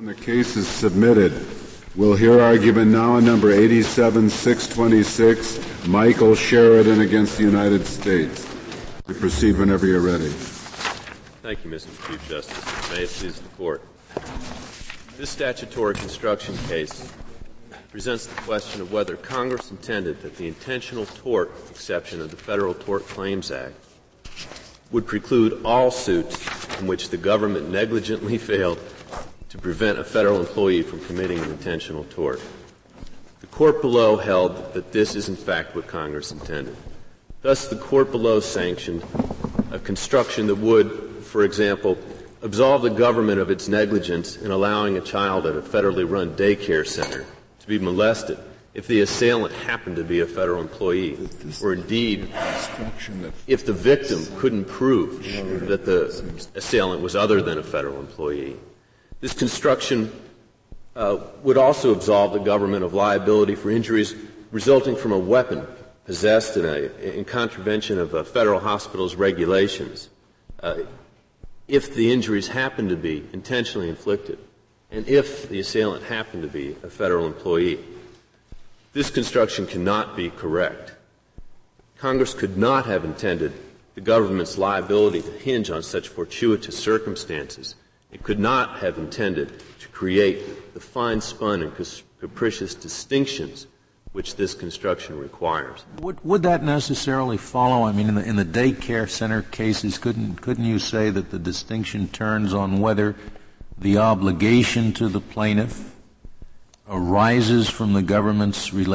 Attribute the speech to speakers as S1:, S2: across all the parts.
S1: The case is submitted. We'll hear argument now on number 87-626, Michael Sheridan against the United States. You proceed whenever you're ready.
S2: Thank you, Mr. Chief Justice. May it please the Court. This statutory construction case presents the question of whether Congress intended that the intentional tort exception of the Federal Tort Claims Act would preclude all suits in which the government negligently failed to prevent a federal employee from committing an intentional tort. The court below held that this is in fact what Congress intended. Thus, the court below sanctioned a construction that would, for example, absolve the government of its negligence in allowing a child at a federally run daycare center to be molested if the assailant happened to be a federal employee, or indeed if the victim couldn't prove that the assailant was other than a federal employee. This construction would also absolve the government of liability for injuries resulting from a weapon possessed in contravention of a federal hospital's regulations, if the injuries happen to be intentionally inflicted, and if the assailant happened to be a federal employee. This construction cannot be correct. Congress could not have intended the government's liability to hinge on such fortuitous circumstances. It could not have intended to create the fine-spun and capricious distinctions which this construction requires.
S3: Would that necessarily follow? I mean, in the daycare center cases, couldn't you say that the distinction turns on whether the obligation to the plaintiff arises from the government's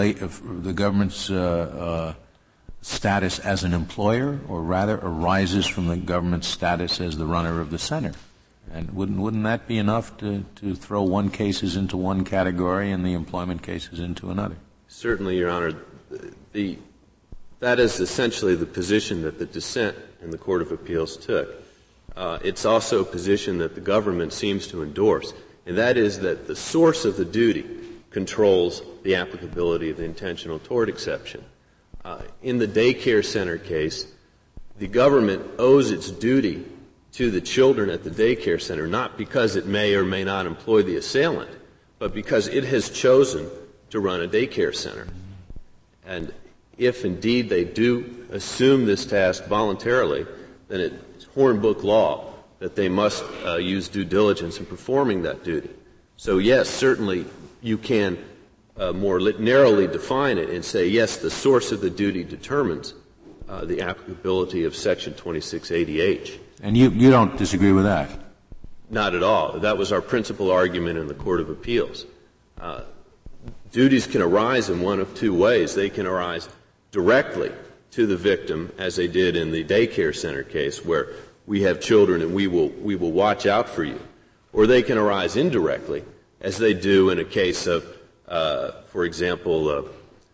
S3: status as an employer, or rather arises from the government's status as the runner of the center? And wouldn't that be enough to throw one cases into one category and the employment cases into another?
S2: Certainly, Your Honor. That is essentially the position that the dissent in the Court of Appeals took. It's also a position that the government seems to endorse, and that is that the source of the duty controls the applicability of the intentional tort exception. In the daycare center case, the government owes its duty to the children at the daycare center, not because it may or may not employ the assailant, but because it has chosen to run a daycare center. And if indeed they do assume this task voluntarily, then it's Hornbook law that they must use due diligence in performing that duty. So yes, certainly you can more narrowly define it and say, yes, the source of the duty determines the applicability of Section 2680H.
S3: And you don't disagree with that?
S2: Not at all. That was our principal argument in the Court of Appeals. Duties can arise in one of two ways. They can arise directly to the victim, as they did in the daycare center case, where we have children and we will watch out for you. Or they can arise indirectly, as they do in a case of, for example,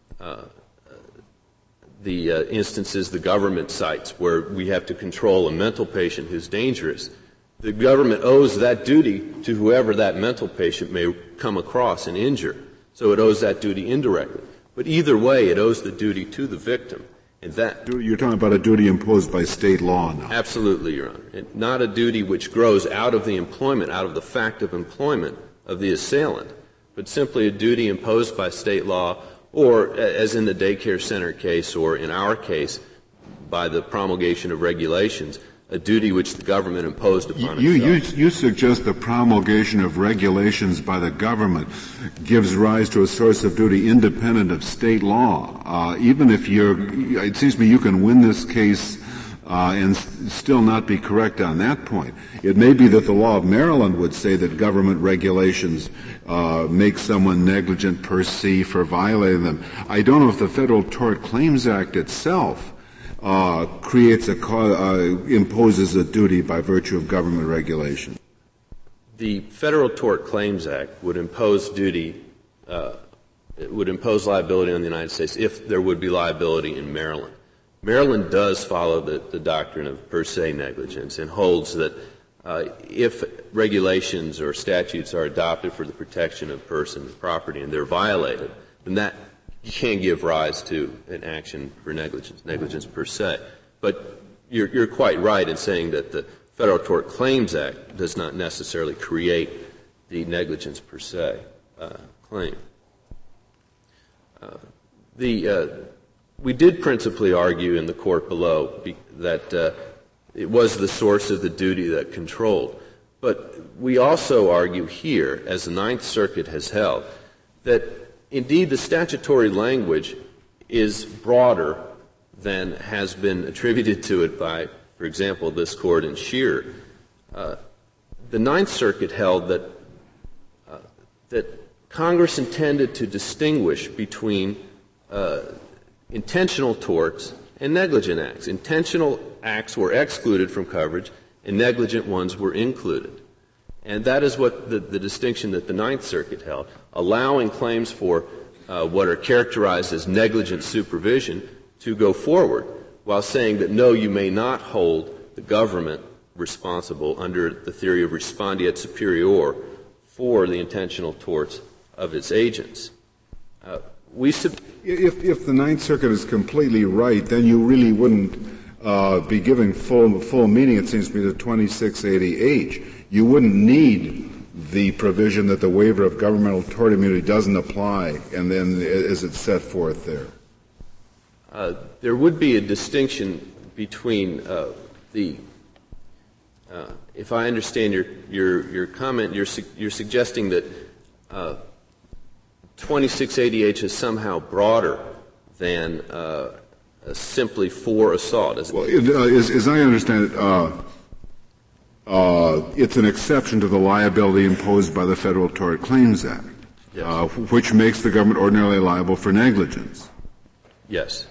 S2: the instances the government cites where we have to control a mental patient who's dangerous. The government owes that duty to whoever that mental patient may come across and injure. So it owes that duty indirectly. But either way, it owes the duty to the victim. And that
S1: you're talking about a duty imposed by state law now.
S2: Absolutely, Your Honor. And not a duty which grows out of the employment, out of the fact of employment of the assailant, but simply a duty imposed by state law, or, as in the daycare center case, or in our case, by the promulgation of regulations, a duty which the government imposed upon itself.
S1: You suggest the promulgation of regulations by the government gives rise to a source of duty independent of state law. Even if it seems to me you can win this case and still not be correct on that point. It may be that the law of Maryland would say that government regulations make someone negligent per se for violating them. I don't know if the Federal Tort Claims Act itself imposes a duty by virtue of government regulation.
S2: The Federal Tort Claims Act would impose duty, would impose liability on the United States if there would be liability in Maryland. Maryland does follow the doctrine of per se negligence and holds that if regulations or statutes are adopted for the protection of person and property and they're violated, then that can give rise to an action for negligence per se. But you're quite right in saying that the Federal Tort Claims Act does not necessarily create the negligence per se claim. We did principally argue in the court below that it was the source of the duty that controlled. But we also argue here, as the Ninth Circuit has held, that indeed the statutory language is broader than has been attributed to it by, for example, this court in Scheer. The Ninth Circuit held that Congress intended to distinguish between intentional torts and negligent acts. Intentional acts were excluded from coverage, and negligent ones were included. And that is what the distinction that the Ninth Circuit held, allowing claims for what are characterized as negligent supervision to go forward, while saying that, no, you may not hold the government responsible under the theory of respondeat superior for the intentional torts of its agents.
S1: If the Ninth Circuit is completely right, then you really wouldn't be giving full meaning, it seems to me, to 2680H. You wouldn't need the provision that the waiver of governmental tort immunity doesn't apply, and then is it set forth there?
S2: There would be a distinction between if I understand your comment, you're suggesting that 2680H is somehow broader than simply for assault.
S1: Well, as I understand it, it's an exception to the liability imposed by the Federal Tort Claims Act, yes. Which makes the government ordinarily liable for negligence.
S2: Yes.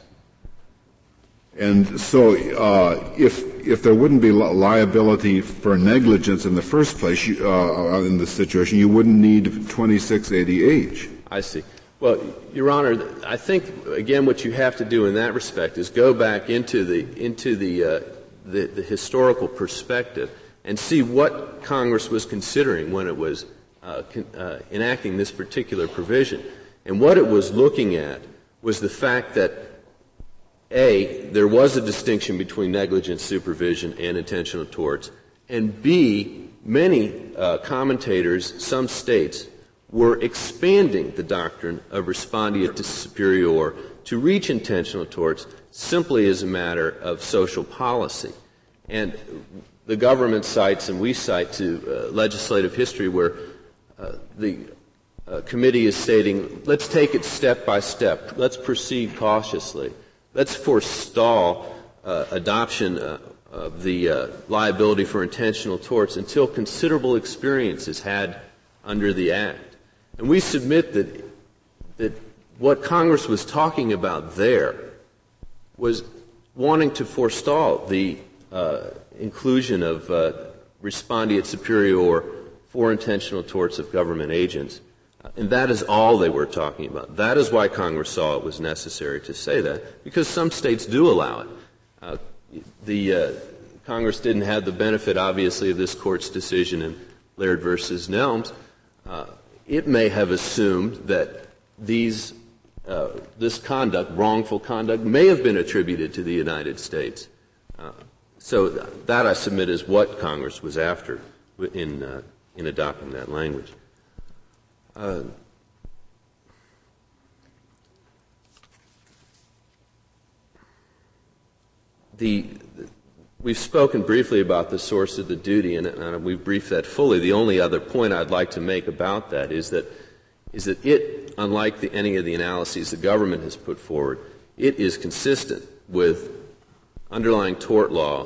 S1: And so, if there wouldn't be liability for negligence in the first place, in this situation, you wouldn't need 2680H.
S2: I see. Well, Your Honor, I think again what you have to do in that respect is go back into the historical perspective and see what Congress was considering when it was enacting this particular provision. And what it was looking at was the fact that A, there was a distinction between negligent supervision and intentional torts, and B, many commentators, some states, were expanding the doctrine of respondeat superior to reach intentional torts simply as a matter of social policy. And the government cites, and we cite to legislative history where the committee is stating, let's take it step by step. Let's proceed cautiously. Let's forestall adoption of the liability for intentional torts until considerable experience is had under the Act. And we submit that what Congress was talking about there was wanting to forestall the inclusion of respondeat superior for intentional torts of government agents. And that is all they were talking about. That is why Congress saw it was necessary to say that, because some states do allow it. Congress didn't have the benefit, obviously, of this Court's decision in Laird versus Nelms. It may have assumed that this conduct, wrongful conduct, may have been attributed to the United States. So that, I submit, is what Congress was after in adopting that language. We've spoken briefly about the source of the duty, and we've briefed that fully. The only other point I'd like to make about that is that it, unlike any of the analyses the government has put forward, it is consistent with underlying tort law,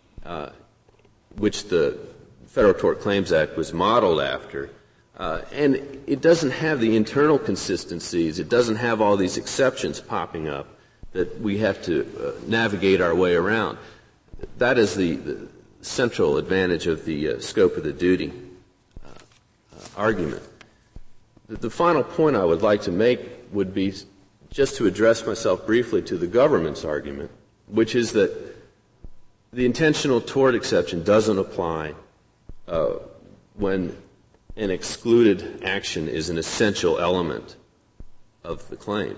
S2: which the Federal Tort Claims Act was modeled after. And it doesn't have the internal consistencies. It doesn't have all these exceptions popping up that we have to navigate our way around. That is the central advantage of the scope of the duty argument. The final point I would like to make would be just to address myself briefly to the government's argument, which is that the intentional tort exception doesn't apply when an excluded action is an essential element of the claim.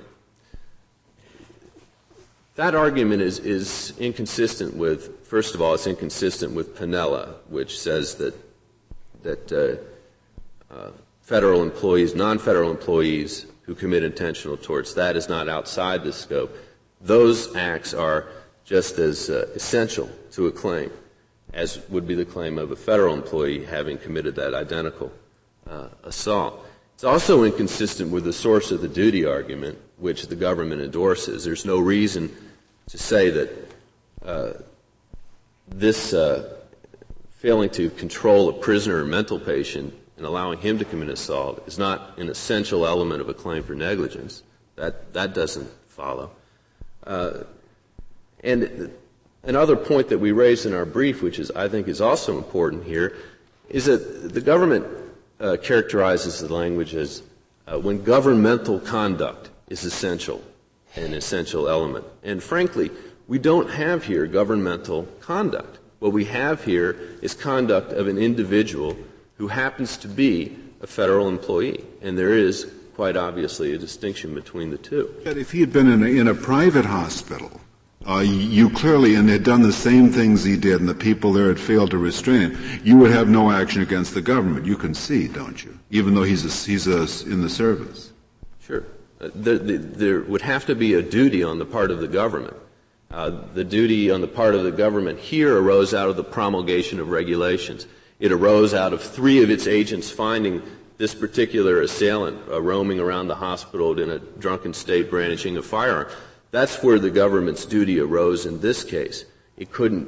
S2: That argument is inconsistent with, first of all, it's inconsistent with Piniella, which says that federal employees, non-federal employees who commit intentional torts. That is not outside the scope. Those acts are just as essential to a claim as would be the claim of a federal employee having committed that identical assault. It's also inconsistent with the source of the duty argument, which the government endorses. There's no reason to say that this failing to control a prisoner or mental patient and allowing him to commit assault is not an essential element of a claim for negligence. That doesn't follow. And another point that we raised in our brief, which I think is also important here, is that the government characterizes the language as when governmental conduct is essential, an essential element. And frankly, we don't have here governmental conduct. What we have here is conduct of an individual who happens to be a federal employee. And there is, quite obviously, a distinction between the two.
S1: But if he had been in a private hospital, you clearly, and had done the same things he did, and the people there had failed to restrain him, you would have no action against the government. You can see, don't you? Even though he's in the service.
S2: Sure. There would have to be a duty on the part of the government. The duty on the part of the government here arose out of the promulgation of regulations. It arose out of 3 of its agents finding this particular assailant roaming around the hospital in a drunken state brandishing a firearm. That's where the government's duty arose in this case. It couldn't,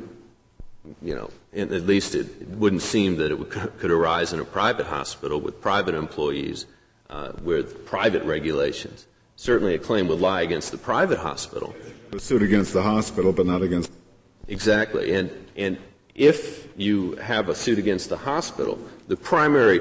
S2: at least it wouldn't seem that it could arise in a private hospital with private employees with private regulations. Certainly a claim would lie against the private hospital.
S1: A suit against the hospital, but not against...
S2: Exactly. And if you have a suit against the hospital, the primary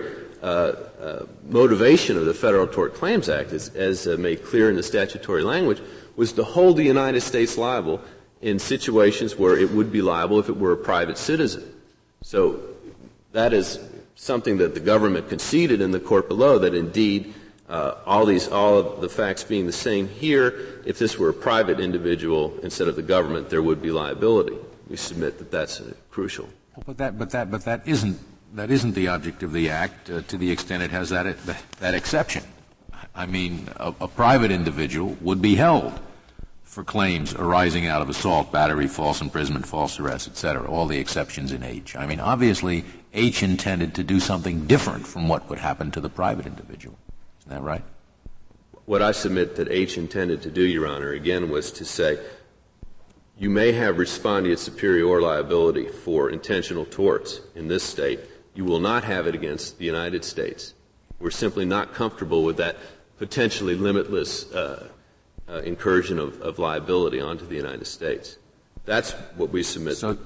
S2: motivation of the Federal Tort Claims Act, as made clear in the statutory language, was to hold the United States liable in situations where it would be liable if it were a private citizen. So that is something that the government conceded in the court below, that indeed all of the facts being the same here, if this were a private individual instead of the government, there would be liability. We submit that that's crucial.
S3: But that isn't the object of the Act to the extent it has that exception. I mean, a private individual would be held for claims arising out of assault, battery, false imprisonment, false arrest, etc., all the exceptions in H. I mean, obviously, H intended to do something different from what would happen to the private individual. Isn't that right?
S2: What I submit that H intended to do, Your Honor, again, was to say you may have respondeat superior liability for intentional torts in this state. You will not have it against the United States. We're simply not comfortable with that potentially limitless incursion of liability onto the United States. That's what we submit.
S3: So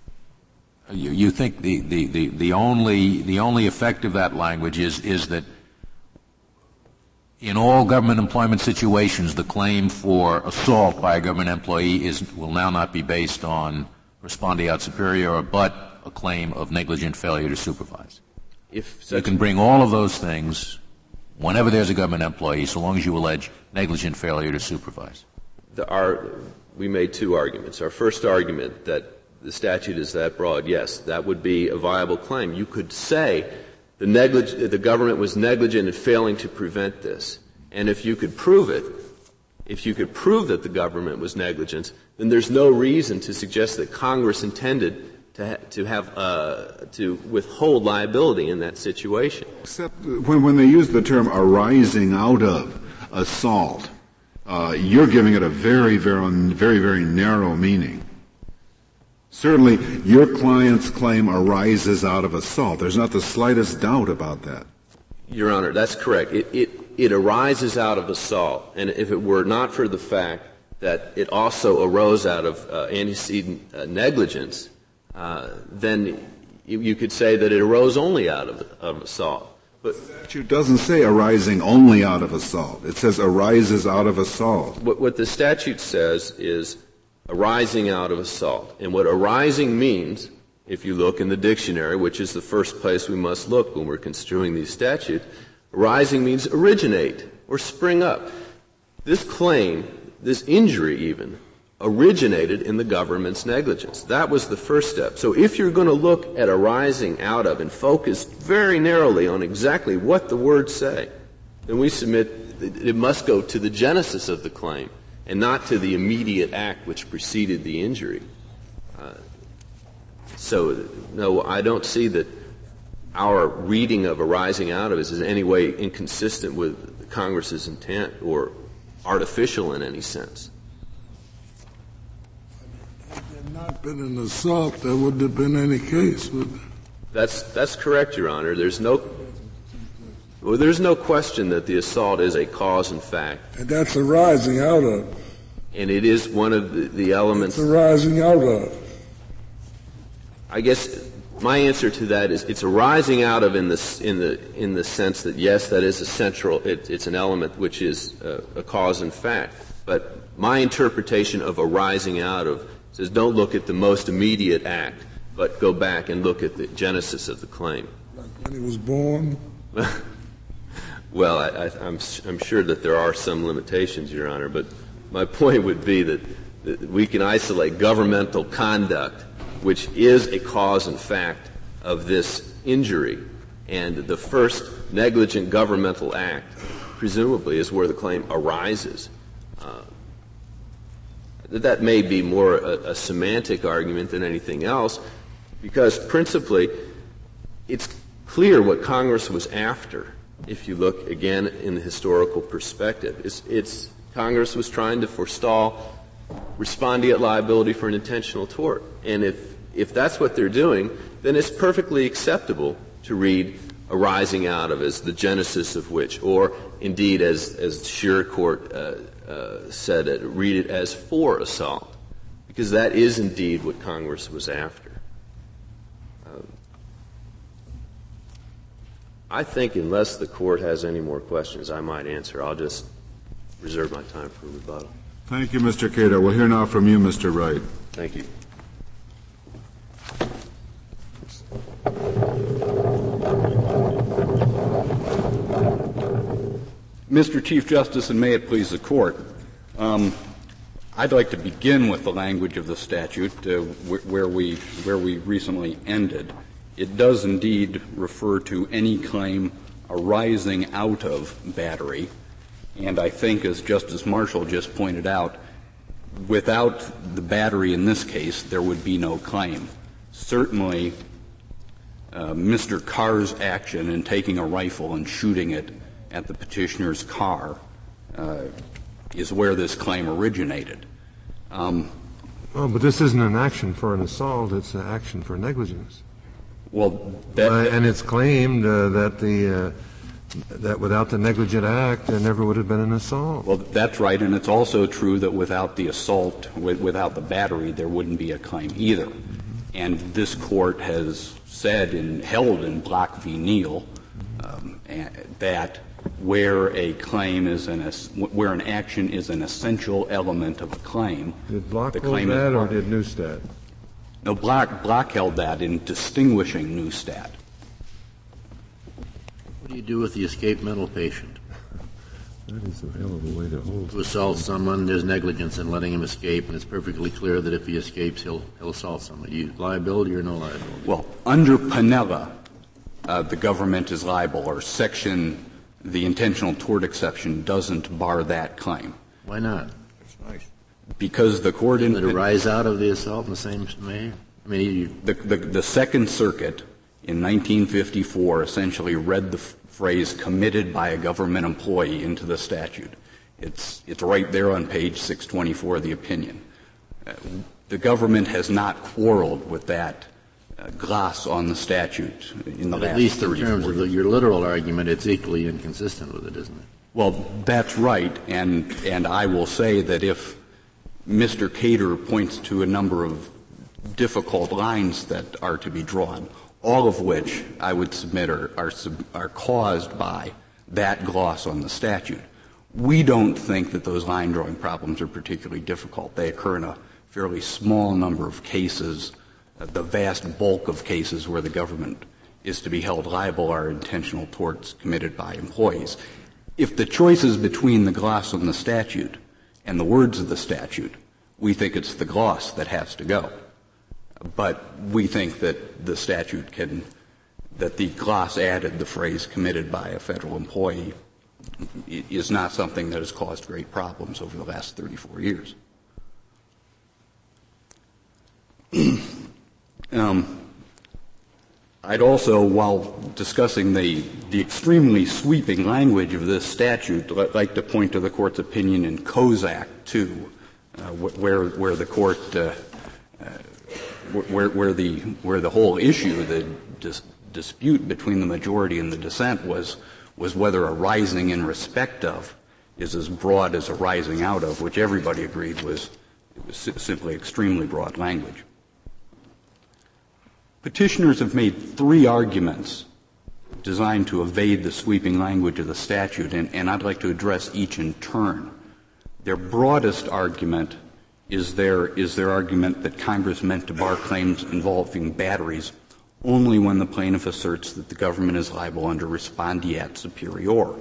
S3: you think the only effect of that language is that in all government employment situations, the claim for assault by a government employee will now not be based on respondeat superior, but a claim of negligent failure to supervise. You can bring all of those things whenever there's a government employee, so long as you allege negligent failure to supervise.
S2: We made 2 arguments. Our first argument, that the statute is that broad, yes, that would be a viable claim. You could say the government was negligent in failing to prevent this. And if you could prove it, if you could prove that the government was negligent, then there's no reason to suggest that Congress intended to withhold liability in that situation.
S1: Except when they use the term arising out of assault, you're giving it a very, very narrow meaning. Certainly, your client's claim arises out of assault. There's not the slightest doubt about that.
S2: Your Honor, that's correct. It arises out of assault. And if it were not for the fact that it also arose out of antecedent negligence, then you could say that it arose only out of assault. But
S1: the statute doesn't say arising only out of assault. It says arises out of assault.
S2: What the statute says is arising out of assault. And what arising means, if you look in the dictionary, which is the first place we must look when we're construing these statutes, arising means originate or spring up. This claim, this injury even, originated in the government's negligence. That was the first step. So if you're going to look at arising out of and focus very narrowly on exactly what the words say, then we submit that it must go to the genesis of the claim and not to the immediate act which preceded the injury. So, no, I don't see that our reading of arising out of is in any way inconsistent with Congress's intent or artificial in any sense.
S4: Had there not been an assault, there wouldn't have been any case, would there?
S2: That's correct, Your Honor. There's no question that the assault is a cause and fact.
S4: And that's arising out of.
S2: And it is one of the elements.
S4: It's arising out of.
S2: I guess my answer to that is it's arising out of in the sense that yes, that is a central. It's an element which is a cause and fact. But my interpretation of arising out of says don't look at the most immediate act, but go back and look at the genesis of the claim.
S4: Like when he was born.
S2: Well, I'm sure that there are some limitations, Your Honor. But my point would be that we can isolate governmental conduct, which is a cause and fact of this injury, and the first negligent governmental act, presumably, is where the claim arises. That may be more a semantic argument than anything else, because principally, it's clear what Congress was after. If you look again in the historical perspective, it's Congress was trying to forestall respondeat liability for an intentional tort, and if that's what they're doing, then it's perfectly acceptable to read arising out of as the genesis of which, or indeed as Scheer Court said it, read it as for assault, because that is indeed what Congress was after. I think unless the Court has any more questions I might answer, I'll just reserve my time for rebuttal.
S1: Thank you, Mr. Cato. We'll hear now from you, Mr. Wright.
S2: Thank you.
S5: Mr. Chief Justice, and may it please the Court, I'd like to begin with the language of the statute where we recently ended. It does indeed refer to any claim arising out of battery, and I think, as Justice Marshall just pointed out, without the battery in this case, there would be no claim. Certainly, Mr. Carr's action in taking a rifle and shooting it at the petitioner's car is where this claim originated.
S6: But this isn't an action for an assault; it's an action for negligence.
S5: Well,
S6: and it's claimed that without the negligent act, there never would have been an assault.
S5: Well, that's right, and it's also true that without the assault, without the battery, there wouldn't be a claim either. And this Court has said and held in Block v. Neal that where a claim is where an action is an essential element of a claim,
S6: did Block
S5: the
S6: hold
S5: claim
S6: that, or did Neustadt?
S5: No, Block held that in distinguishing Neustadt.
S7: What do you do with the escaped mental patient?
S6: That is a hell of a way to hold.
S7: To assault someone, there's negligence in letting him escape, and it's perfectly clear that if he escapes, he'll assault somebody. Liability or no liability?
S5: Well, under Piniella, the government is liable, or the intentional tort exception doesn't bar that claim.
S7: Why not?
S5: Because the Court
S7: didn't it arise out of the assault in the same manner? I mean,
S5: the Second Circuit in 1954 essentially read the phrase "committed by a government employee" into the statute. It's right there on page 624 of the opinion. The government has not quarreled with that gloss on the statute in the last 30 years.
S7: At least in terms of your literal argument, it's equally inconsistent with it, isn't it?
S5: Well, that's right, and I will say that if Mr. Cater points to a number of difficult lines that are to be drawn, all of which I would submit are caused by that gloss on the statute. We don't think that those line-drawing problems are particularly difficult. They occur in a fairly small number of cases. The vast bulk of cases where the government is to be held liable are intentional torts committed by employees. If the choice is between the gloss on the statute and the words of the statute, We think it's the gloss that has to go. But we think that the statute that the gloss added the phrase committed by a federal employee is not something that has caused great problems over the last 34 years. I'd also, while discussing the extremely sweeping language of this statute, like to point to the Court's opinion in Kozak, too, where the Court, where the whole issue, the dispute between the majority and the dissent was whether a rising in respect of is as broad as a rising out of, which everybody agreed was simply extremely broad language. Petitioners have made three arguments designed to evade the sweeping language of the statute, and I'd like to address each in turn. Their broadest argument is their argument that Congress meant to bar claims involving batteries only when the plaintiff asserts that the government is liable under respondeat superior.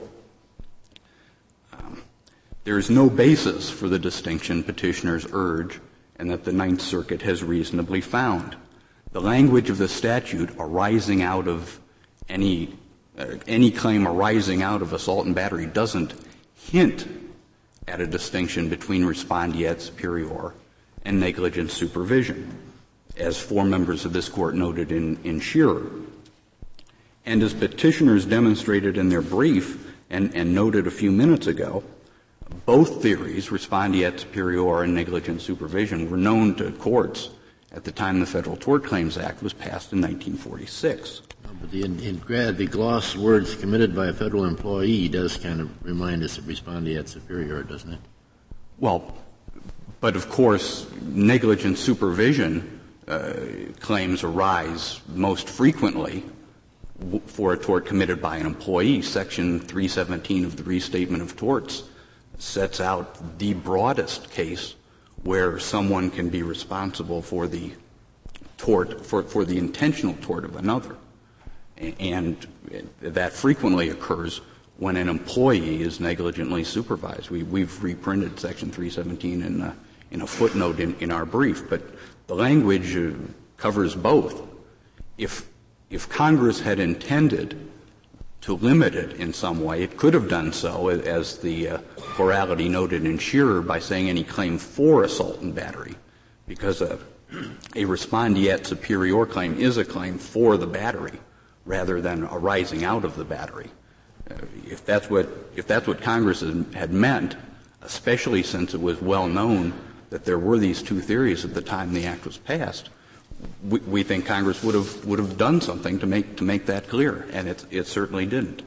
S5: There is no basis for the distinction petitioners urge and that the Ninth Circuit has reasonably found. The language of the statute arising out of any claim arising out of assault and battery doesn't hint at a distinction between respondeat superior and negligent supervision, as four members of this Court noted in Shearer. And as petitioners demonstrated in their brief and noted a few minutes ago, both theories, respondeat superior and negligent supervision, were known to courts at the time the Federal Tort Claims Act was passed in 1946.
S7: But the gloss words committed by a federal employee does kind of remind us of respondeat superior, doesn't it?
S5: Well, but of course, negligent supervision claims arise most frequently for a tort committed by an employee. Section 317 of the Restatement of Torts sets out the broadest case where someone can be responsible for the tort, for the intentional tort of another. And that frequently occurs when an employee is negligently supervised. We've reprinted Section 317 in a footnote in our brief, but the language covers both. If Congress had intended to limit it in some way, it could have done so, as the plurality noted in Shearer, by saying any claim for assault and battery, because a respondeat superior claim is a claim for the battery rather than arising out of the battery. If that's what Congress had meant, especially since it was well known that there were these two theories at the time the Act was passed, we think Congress would have done something to make that clear, and it certainly didn't.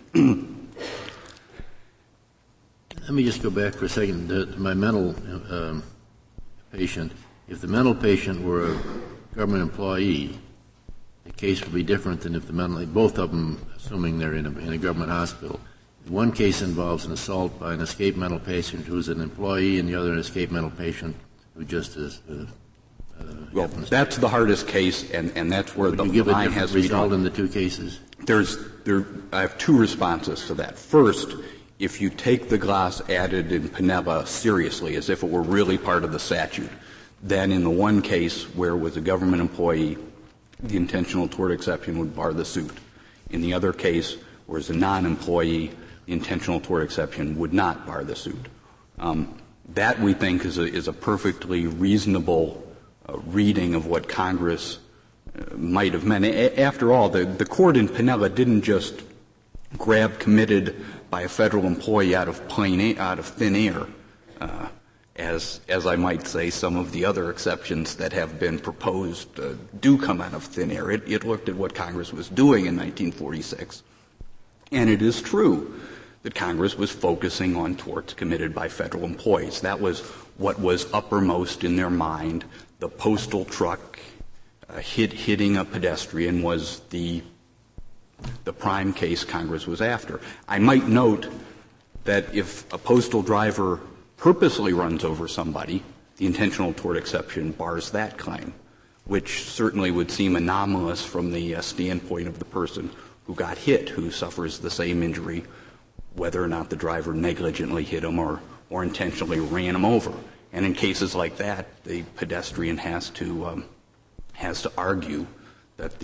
S7: Let me just go back for a second to my mental patient. If the mental patient were a government employee, the case would be different than if both of them, assuming they're in a government hospital. One case involves an assault by an escaped mental patient who's an employee, and the other an escaped mental patient who just is.
S5: Well, that's the hardest case, and that's where the line has to be drawn.
S7: Result in the two cases?
S5: I have two responses to that. First, if you take the gloss added in Pinella seriously, as if it were really part of the statute, then in the one case where it was a government employee, the intentional tort exception would bar the suit. In the other case, where it's a non-employee, the intentional tort exception would not bar the suit. That, we think, is a perfectly reasonable reading of what Congress might have meant. After all, the Court in Pinella didn't just grab committed by a federal employee out of thin air, as I might say some of the other exceptions that have been proposed do come out of thin air. It looked at what Congress was doing in 1946. And it is true that Congress was focusing on torts committed by federal employees. That was what was uppermost in their mind. The postal truck hitting a pedestrian was the prime case Congress was after. I might note that if a postal driver purposely runs over somebody, the intentional tort exception bars that claim, which certainly would seem anomalous from the standpoint of the person who got hit, who suffers the same injury, whether or not the driver negligently hit him or intentionally ran him over. And in cases like that, the pedestrian has to argue that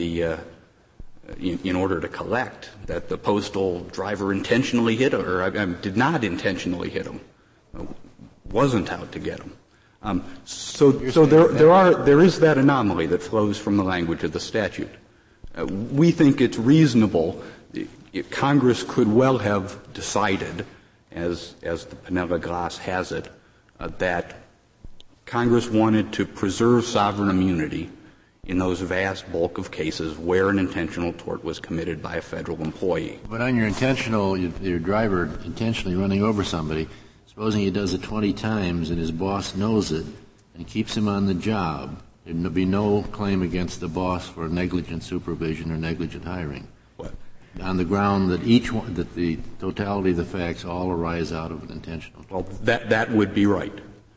S5: in order to collect, that the postal driver intentionally hit him, or did not intentionally hit him, wasn't out to get him. So there is that anomaly that flows from the language of the statute. We think it's reasonable. Congress could well have decided, as the Pinella Glass has it, that Congress wanted to preserve sovereign immunity in those vast bulk of cases where an intentional tort was committed by a federal employee.
S7: But on your driver intentionally running over somebody, supposing he does it 20 times and his boss knows it and keeps him on the job, there'd be no claim against the boss for negligent supervision or negligent hiring.
S5: What?
S7: On the ground that that the totality of the facts all arise out of an intentional tort.
S5: Well, that would be right.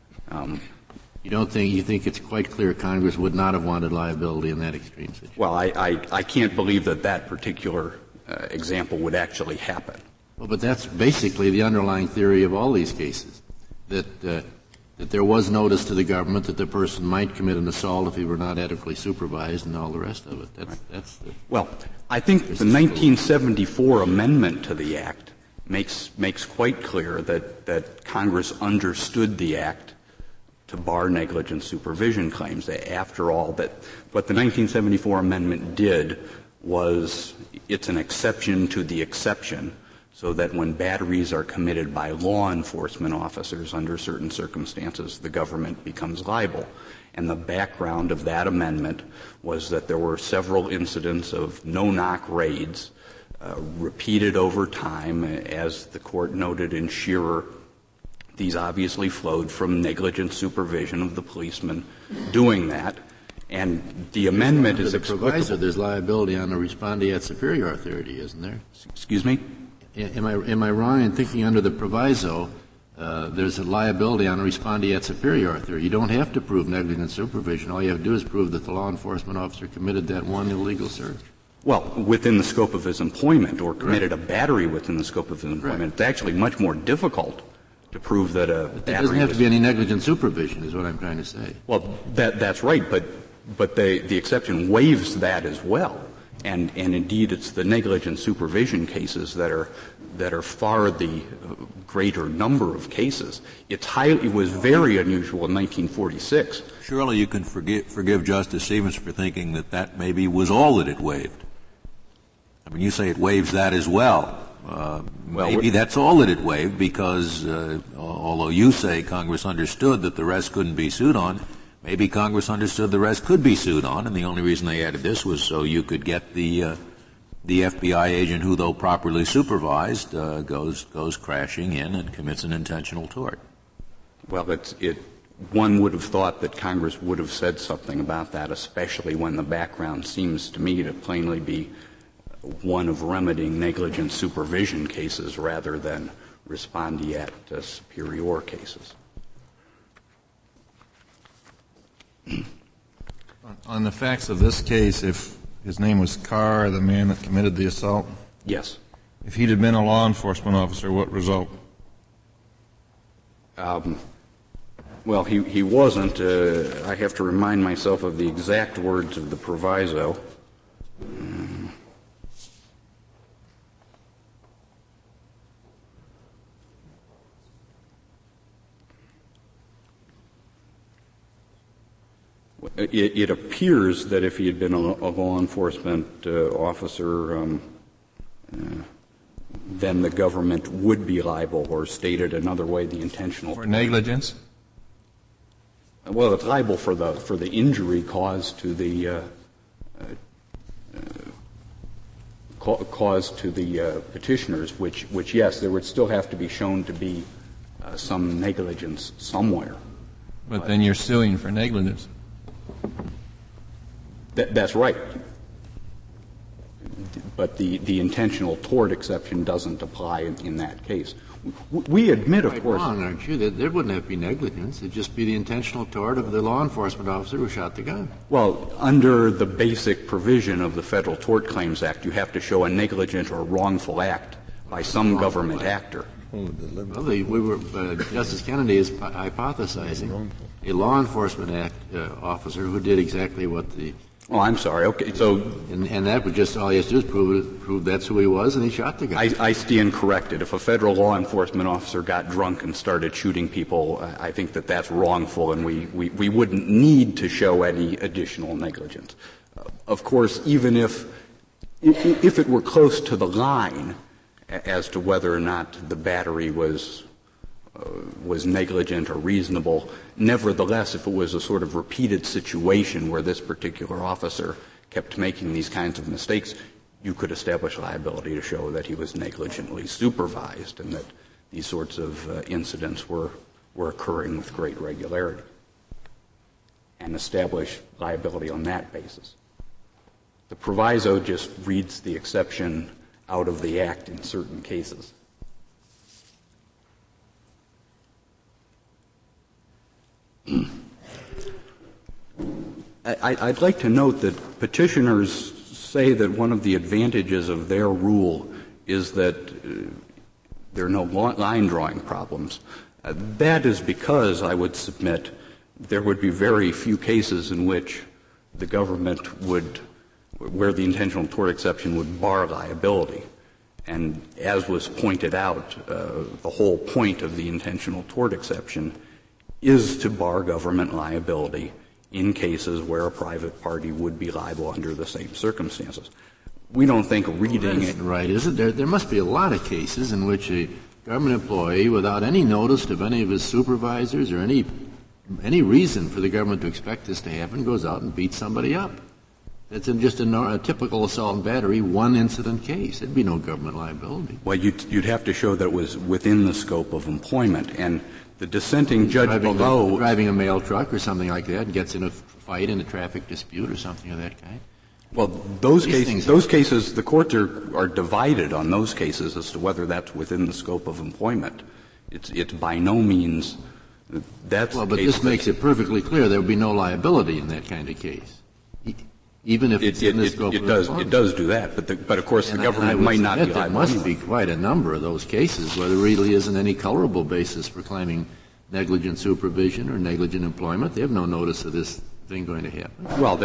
S7: You think it's quite clear Congress would not have wanted liability in that extreme situation?
S5: Well, I can't believe that particular example would actually happen.
S7: Well, but that's basically the underlying theory of all these cases, that there was notice to the government that the person might commit an assault if he were not adequately supervised and all the rest of it.
S5: Well, I think the 1974 amendment to the Act makes quite clear that Congress understood the Act to bar negligent supervision claims. After all, that what the 1974 amendment did was it's an exception to the exception, so that when batteries are committed by law enforcement officers under certain circumstances, the government becomes liable. And the background of that amendment was that there were several incidents of no-knock raids repeated over time. As the Court noted in Shearer, these obviously flowed from negligent supervision of the policeman doing that. And the amendment is explicable.
S7: There's liability on the respondeat superior authority, isn't there?
S5: Excuse me?
S7: Am I wrong in thinking under the proviso there's a liability on a respondeat superior authority? You don't have to prove negligent supervision. All you have to do is prove that the law enforcement officer committed that one illegal search.
S5: Well, within the scope of his employment, or committed a battery within the scope of his employment. Right. It's actually much more difficult to prove that a battery
S7: There doesn't have to be any negligent supervision, is what I'm trying to say.
S5: Well, that's right, but the exception waives that as well. And indeed, it's the negligent supervision cases that are far the greater number of cases. It was very unusual in 1946.
S3: Surely you can forgive Justice Stevens for thinking that maybe was all that it waived. I mean, you say it waives that as well. Maybe that's all that it waived, because although you say Congress understood that the rest couldn't be sued on, maybe Congress understood the rest could be sued on, and the only reason they added this was so you could get the FBI agent who, though properly supervised, goes crashing in and commits an intentional tort.
S5: Well, one would have thought that Congress would have said something about that, especially when the background seems to me to plainly be one of remedying negligent supervision cases rather than respondeat superior cases.
S8: On the facts of this case, if his name was Carr, the man that committed the assault?
S5: Yes.
S8: If he'd have been a law enforcement officer, what result?
S5: Well, he wasn't. I have to remind myself of the exact words of the proviso. It appears that if he had been a law enforcement officer, then the government would be liable, or stated another way, the intentional.
S8: For negligence?
S5: Well, it's liable for the injury caused to the petitioners, which yes, there would still have to be shown to be some negligence somewhere.
S8: But then you're suing for negligence.
S5: That's right. But the intentional tort exception doesn't apply in that case. We admit, of course.
S7: Wrong, aren't you? There wouldn't have to be negligence. It'd just be the intentional tort of the law enforcement officer who shot the gun.
S5: Well, under the basic provision of the Federal Tort Claims Act, you have to show a negligent or wrongful act by some government actor.
S7: Well, Justice Kennedy is hypothesizing a law enforcement officer who did exactly what the.
S5: Oh, I'm sorry. Okay, so
S7: and that would just all he has to do is prove that's who he was, and he shot the guy.
S5: I stand corrected. If a federal law enforcement officer got drunk and started shooting people, I think that that's wrongful, and we wouldn't need to show any additional negligence. Of course, even if it were close to the line as to whether or not the battery was negligent or reasonable, nevertheless, if it was a sort of repeated situation where this particular officer kept making these kinds of mistakes, you could establish liability to show that he was negligently supervised and that these sorts of incidents were occurring with great regularity, and establish liability on that basis. The proviso just reads the exception out of the Act in certain cases. I'd like to note that petitioners say that one of the advantages of their rule is that there are no line drawing problems. That is because, I would submit, there would be very few cases in which the government where the intentional tort exception would bar liability. And as was pointed out, the whole point of the intentional tort exception is to bar government liability in cases where a private party would be liable under the same circumstances. We don't think reading it
S7: right, is it? There must be a lot of cases in which a government employee, without any notice of any of his supervisors or any reason for the government to expect this to happen, goes out and beats somebody up. That's just a typical assault and battery, one incident case. There'd be no government liability.
S5: Well, you'd have to show that it was within the scope of employment, and the dissenting judge
S7: driving a mail truck or something like that and gets in a fight in a traffic dispute or something of that kind.
S5: Well, those cases, the courts are divided on those cases as to whether that's within the scope of employment. It's by no means that's.
S7: Well, but this makes it perfectly clear there would be no liability in that kind of case, even if it's in the scope of employment.
S5: It does do that, but of course the government might not be liable.
S7: There must be quite a number of those cases where there really isn't any colorable basis for claiming negligent supervision or negligent employment. They have no notice of this thing going to happen.
S5: Well,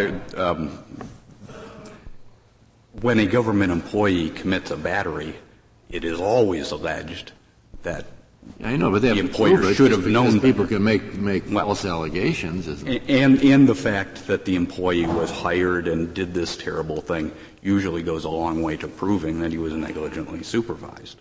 S5: when a government employee commits a battery, it is always alleged that
S7: I know, but the
S5: employer should have known.
S7: People can make false allegations,
S5: and the fact that the employee was hired and did this terrible thing usually goes a long way to proving that he was negligently supervised.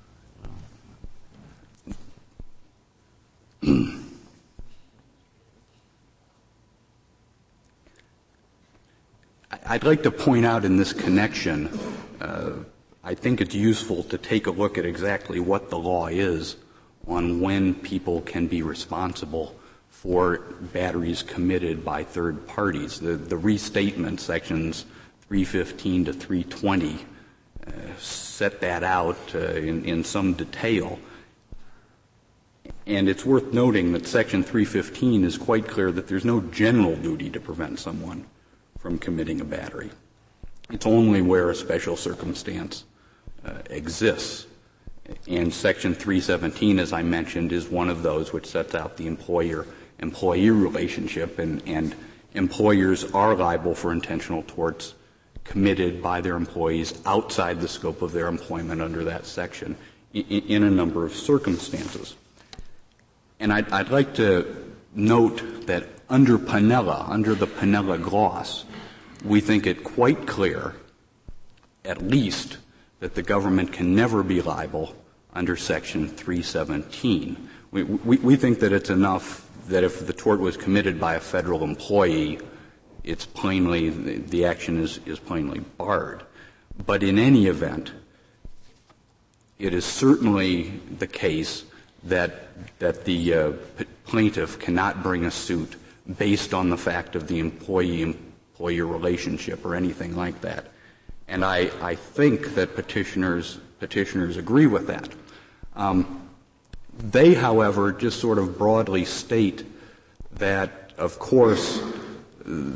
S5: I'd like to point out in this connection, I think it's useful to take a look at exactly what the law is on when people can be responsible for batteries committed by third parties. The restatement, sections 315 to 320, set that out in some detail. And it's worth noting that section 315 is quite clear that there's no general duty to prevent someone from committing a battery. It's only where a special circumstance exists. And section 317, as I mentioned, is one of those which sets out the employer-employee relationship, and employers are liable for intentional torts committed by their employees outside the scope of their employment under that section in a number of circumstances. And I'd like to note that under the Piniella gloss, we think it quite clear, at least, that the government can never be liable under Section 317. We think that it's enough that if the tort was committed by a federal employee, it's plainly, the action is plainly barred. But in any event, it is certainly the case that the plaintiff cannot bring a suit based on the fact of the employee-employer relationship or anything like that. And I think that petitioners agree with that. They, however, just sort of broadly state that, of course,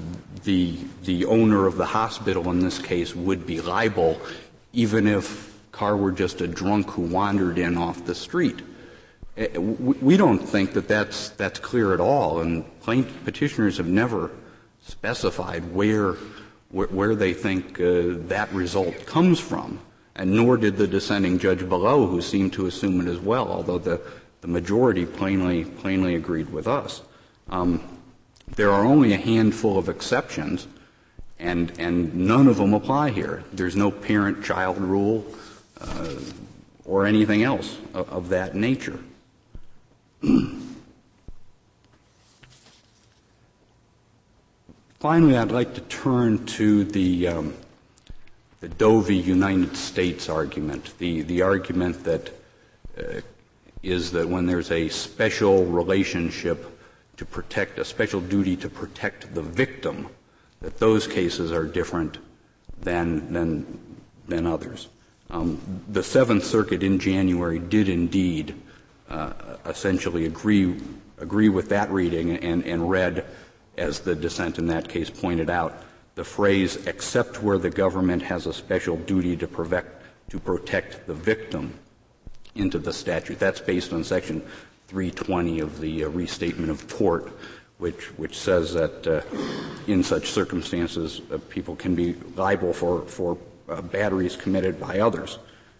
S5: the owner of the hospital in this case would be liable even if Carr were just a drunk who wandered in off the street. We don't think that that's clear at all, and petitioners have never specified where they think that result comes from, and nor did the dissenting judge below, who seemed to assume it as well, although the majority plainly agreed with us. There are only a handful of exceptions, and none of them apply here. There's no parent-child rule or anything else of that nature. Finally, I'd like to turn to the Doe v. United States argument, the argument that is that when there's a special relationship to protect, a special duty to protect the victim, that those cases are different than others. The Seventh Circuit in January did indeed essentially agree with that reading and read, as the dissent in that case pointed out, the phrase, except where the government has a special duty to protect the victim, into the statute. That's based on Section 320 of the Restatement of Tort, which says that in such circumstances people can be liable for batteries committed by others.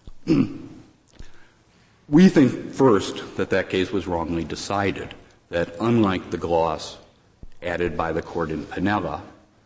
S5: We think, first, that case was wrongly decided, that unlike the gloss added by the court in Pinella,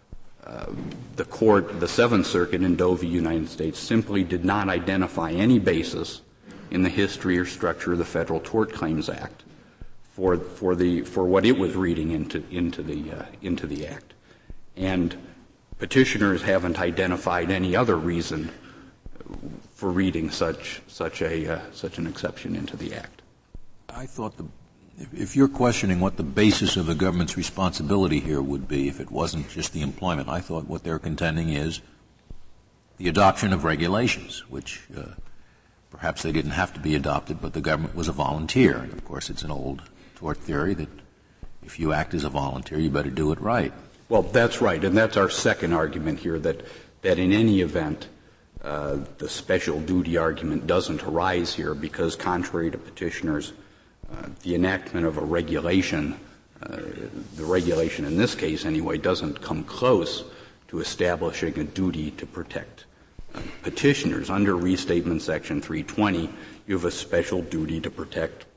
S5: the Seventh Circuit in Doe v. United States simply did not identify any basis in the history or structure of the Federal Tort Claims Act for what it was reading into the Act. And petitioners haven't identified any other reason for reading such an exception into the Act.
S3: I thought if you're questioning what the basis of the government's responsibility here would be if it wasn't just the employment, I thought what they're contending is the adoption of regulations, which perhaps they didn't have to be adopted, but the government was a volunteer. And, of course, it's an old tort theory that if you act as a volunteer, you better do it right.
S5: Well, that's right, and that's our second argument here, that in any event, the special duty argument doesn't arise here because, contrary to petitioners, the enactment of a regulation, the regulation in this case anyway, doesn't come close to establishing a duty to protect petitioners. Under Restatement Section 320, you have a special duty to protect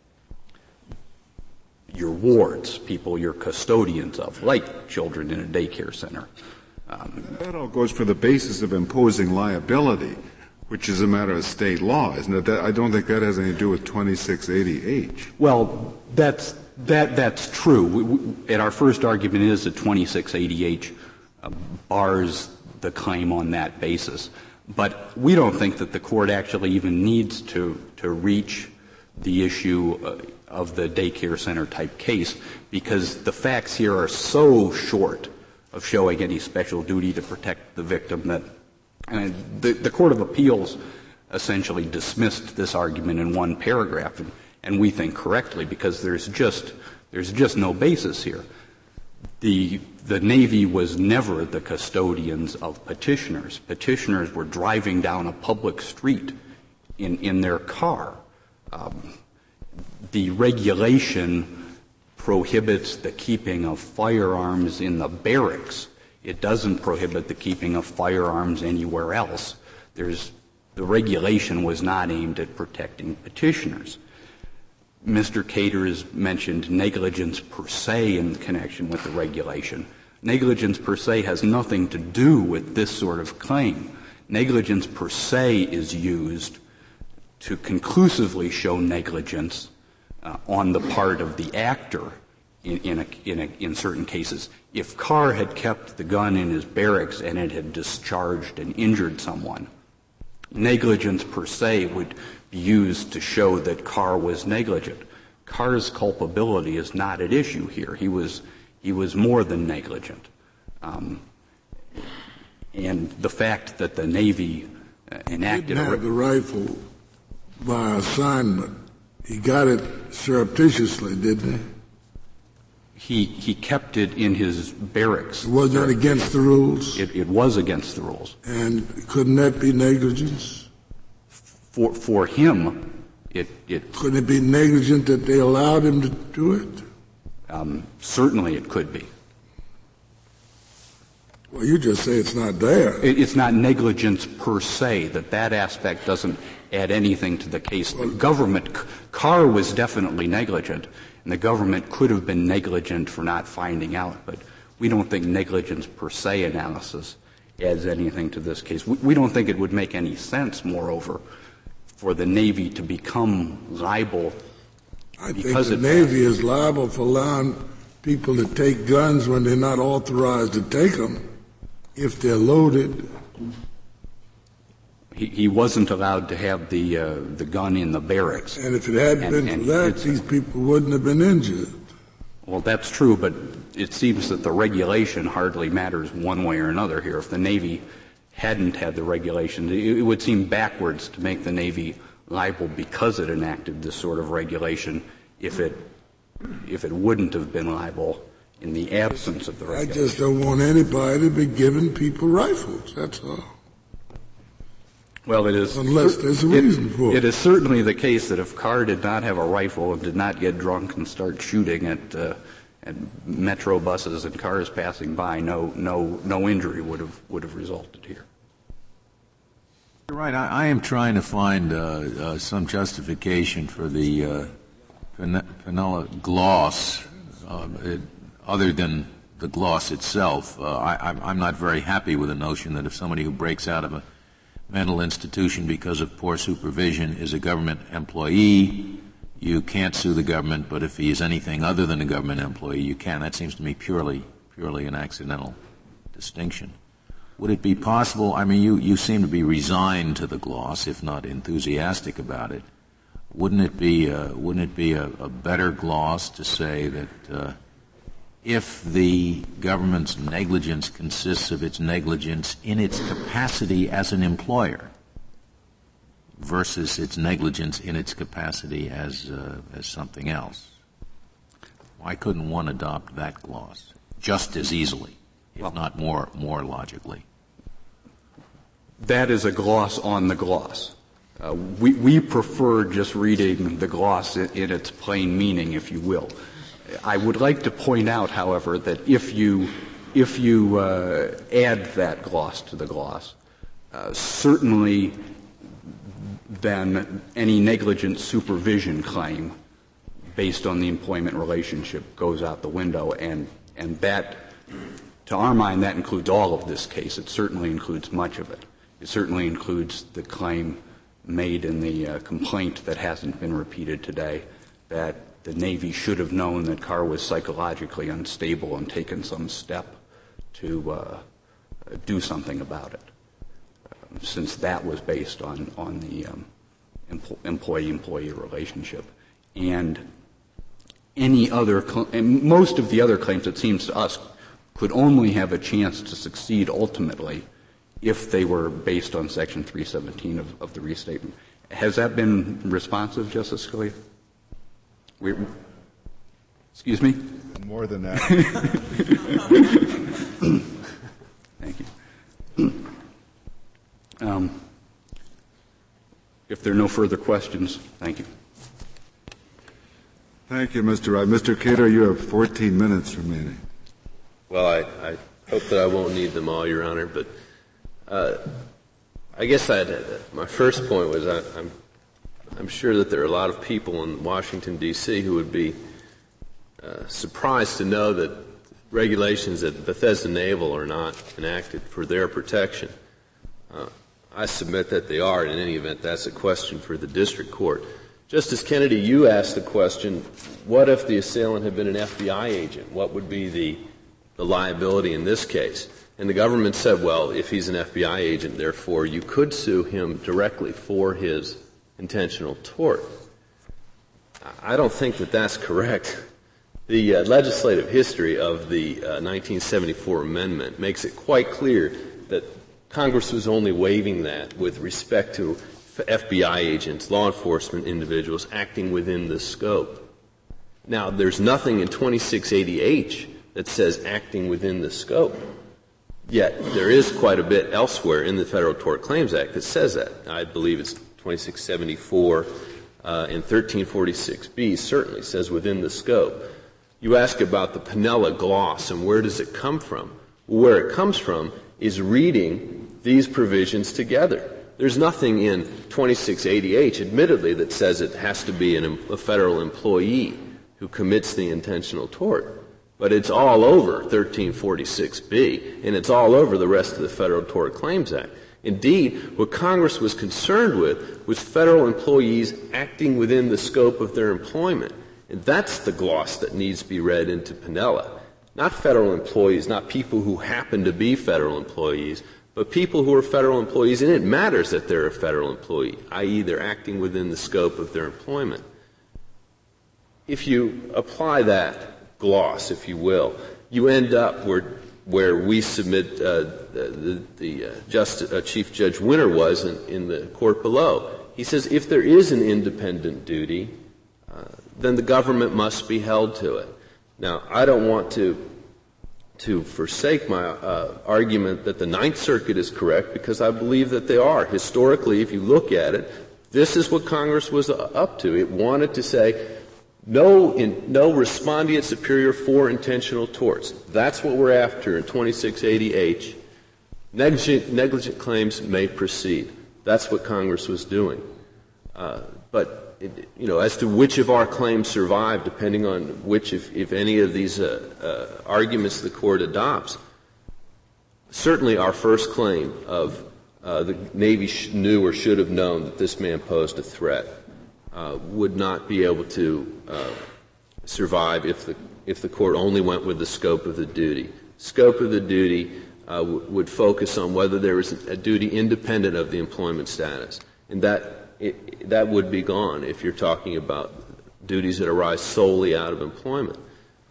S5: your wards, people you're custodians of, like children in a daycare center.
S1: That all goes for the basis of imposing liability, which is a matter of state law, isn't it? I don't think that has anything to do with 2680H.
S5: Well, that's true. And our first argument is that 2680H bars the claim on that basis. But we don't think that the Court actually even needs to reach the issue of the daycare center type case, because the facts here are so short of showing any special duty to protect the victim that the Court of Appeals essentially dismissed this argument in one paragraph, and we think correctly, because there's just no basis here. The Navy was never the custodians of petitioners. Petitioners were driving down a public street in their car. The regulation prohibits the keeping of firearms in the barracks. It doesn't prohibit the keeping of firearms anywhere else. The regulation was not aimed at protecting petitioners. Mr. Cater has mentioned negligence per se in connection with the regulation. Negligence per se has nothing to do with this sort of claim. Negligence per se is used to conclusively show negligence on the part of the actor in certain cases. If Carr had kept the gun in his barracks and it had discharged and injured someone, negligence per se would be used to show that Carr was negligent. Carr's culpability is not at issue here. He was more than negligent. And the fact that the Navy enacted
S4: he didn't have the rifle by assignment. He got it surreptitiously, didn't he?
S5: He kept it in his barracks.
S4: Was that against the rules?
S5: It was against the rules.
S4: And couldn't that be negligence?
S5: for him, it
S4: Couldn't it be negligent that they allowed him to do it?
S5: Certainly it could be.
S4: Well, you just say it's not there.
S5: It's not negligence per se, that aspect doesn't add anything to the case. The government, Carr was definitely negligent, and the government could have been negligent for not finding out, but we don't think negligence per se analysis adds anything to this case. We don't think it would make any sense, moreover, for the Navy to become liable
S4: I think
S5: because
S4: the Navy is liable for allowing people to take guns when they're not authorized to take them, if they're loaded.
S5: He wasn't allowed to have the gun in the barracks.
S4: And if it hadn't been for that, these people wouldn't have been injured.
S5: Well, that's true, but it seems that the regulation hardly matters one way or another here. If the Navy hadn't had the regulation, it would seem backwards to make the Navy liable because it enacted this sort of regulation if it wouldn't have been liable in the absence of the regulation.
S4: I just don't want anybody to be giving people rifles, that's all.
S5: Well, it is.
S4: Unless there's a reason for it.
S5: It is certainly the case that if Carr did not have a rifle and did not get drunk and start shooting at metro buses and cars passing by, no injury would have resulted here.
S3: You're right. I am trying to find some justification for the Pinella gloss, other than the gloss itself. I'm not very happy with the notion that if somebody who breaks out of a mental institution because of poor supervision is a government employee, you can't sue the government, but if he is anything other than a government employee, you can. That seems to me purely an accidental distinction. Would it be possible, I mean, you seem to be resigned to the gloss, if not enthusiastic about it. Wouldn't it be a better gloss to say that if the government's negligence consists of its negligence in its capacity as an employer versus its negligence in its capacity as something else? Why couldn't one adopt that gloss just as easily, if not more logically?
S5: That is a gloss on the gloss. We prefer just reading the gloss in its plain meaning, if you will. I would like to point out, however, that if you add that gloss to the gloss, certainly then any negligent supervision claim based on the employment relationship goes out the window, and that, to our mind, that includes all of this case. It certainly includes much of it. It certainly includes the claim made in the complaint that hasn't been repeated today, that the Navy should have known that Carr was psychologically unstable and taken some step to do something about it, since that was based on the employee-employee relationship. And any other and most of the other claims, it seems to us, could only have a chance to succeed ultimately if they were based on Section 317 of the restatement. Has that been responsive, Justice Scalia? Excuse me?
S1: More than that.
S5: Thank you. If there are no further questions, thank you.
S1: Thank you, Mr. Wright. Mr. Cato, you have 14 minutes remaining.
S2: Well, I hope that I won't need them all, Your Honor, but I guess my first point was I'm sure that there are a lot of people in Washington, D.C. who would be surprised to know that regulations at Bethesda Naval are not enacted for their protection. I submit that they are. In any event, that's a question for the district court. Justice Kennedy, you asked the question, what if the assailant had been an FBI agent? What would be the liability in this case? And the government said, well, if he's an FBI agent, therefore you could sue him directly for his intentional tort. I don't think that that's correct. The legislative history of the 1974 amendment makes it quite clear that Congress was only waiving that with respect to FBI agents, law enforcement individuals acting within the scope. Now, there's nothing in 2680H that says acting within the scope. Yet there is quite a bit elsewhere in the Federal Tort Claims Act that says that. I believe it's 2674 and 1346B certainly says within the scope. You ask about the Piniella gloss and where does it come from? Where it comes from is reading these provisions together. There's nothing in 2680H, admittedly, that says it has to be a federal employee who commits the intentional tort. But it's all over 1346B, and it's all over the rest of the Federal Tort Claims Act. Indeed, what Congress was concerned with was federal employees acting within the scope of their employment. And that's the gloss that needs to be read into Piniella. Not federal employees, not people who happen to be federal employees, but people who are federal employees, and it matters that they're a federal employee, i.e. they're acting within the scope of their employment. If you apply that gloss, if you will, you end up where we submit Chief Judge Winter was in the court below. He says if there is an independent duty, then the government must be held to it. Now, I don't want to forsake my argument that the Ninth Circuit is correct, because I believe that they are. Historically, if you look at it, this is what Congress was up to. It wanted to say no respondeat superior for intentional torts. That's what we're after in 2680H. Negligent claims may proceed. That's what Congress was doing. But as to which of our claims survive, depending on which, if any of these arguments the Court adopts, certainly our first claim of the Navy knew or should have known that this man posed a threat would not be able to survive if the Court only went with the scope of the duty. Scope of the duty would focus on whether there was a duty independent of the employment status, and that would be gone if you're talking about duties that arise solely out of employment.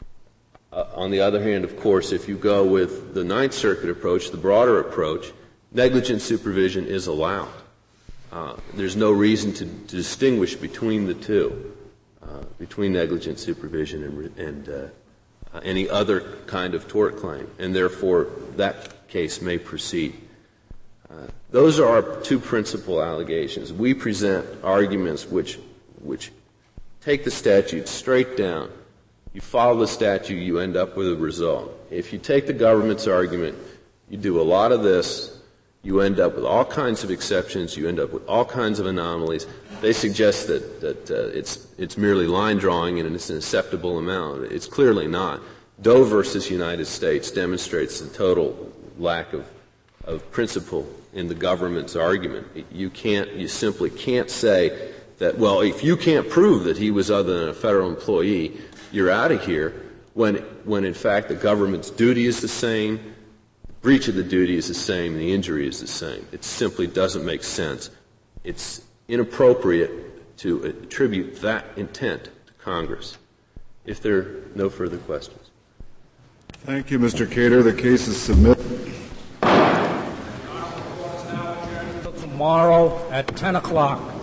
S2: On the other hand, of course, if you go with the Ninth Circuit approach, the broader approach, negligent supervision is allowed. There's no reason to distinguish between the two, between negligent supervision and any other kind of tort claim, and therefore that case may proceed. Those are our two principal allegations. We present arguments which take the statute straight down. You follow the statute, you end up with a result. If you take the government's argument, you do a lot of this, you end up with all kinds of exceptions, you end up with all kinds of anomalies. They suggest that it's merely line drawing and it's an acceptable amount. It's clearly not. Doe versus United States demonstrates the total lack of principle in the government's argument. You simply can't say that, well, if you can't prove that he was other than a federal employee, you're out of here, when in fact the government's duty is the same, breach of the duty is the same, and the injury is the same. It simply doesn't make sense. It's inappropriate to attribute that intent to Congress. If there are no further questions.
S1: Thank you, Mr. Cater. The case is submitted.
S9: Tomorrow at 10 o'clock.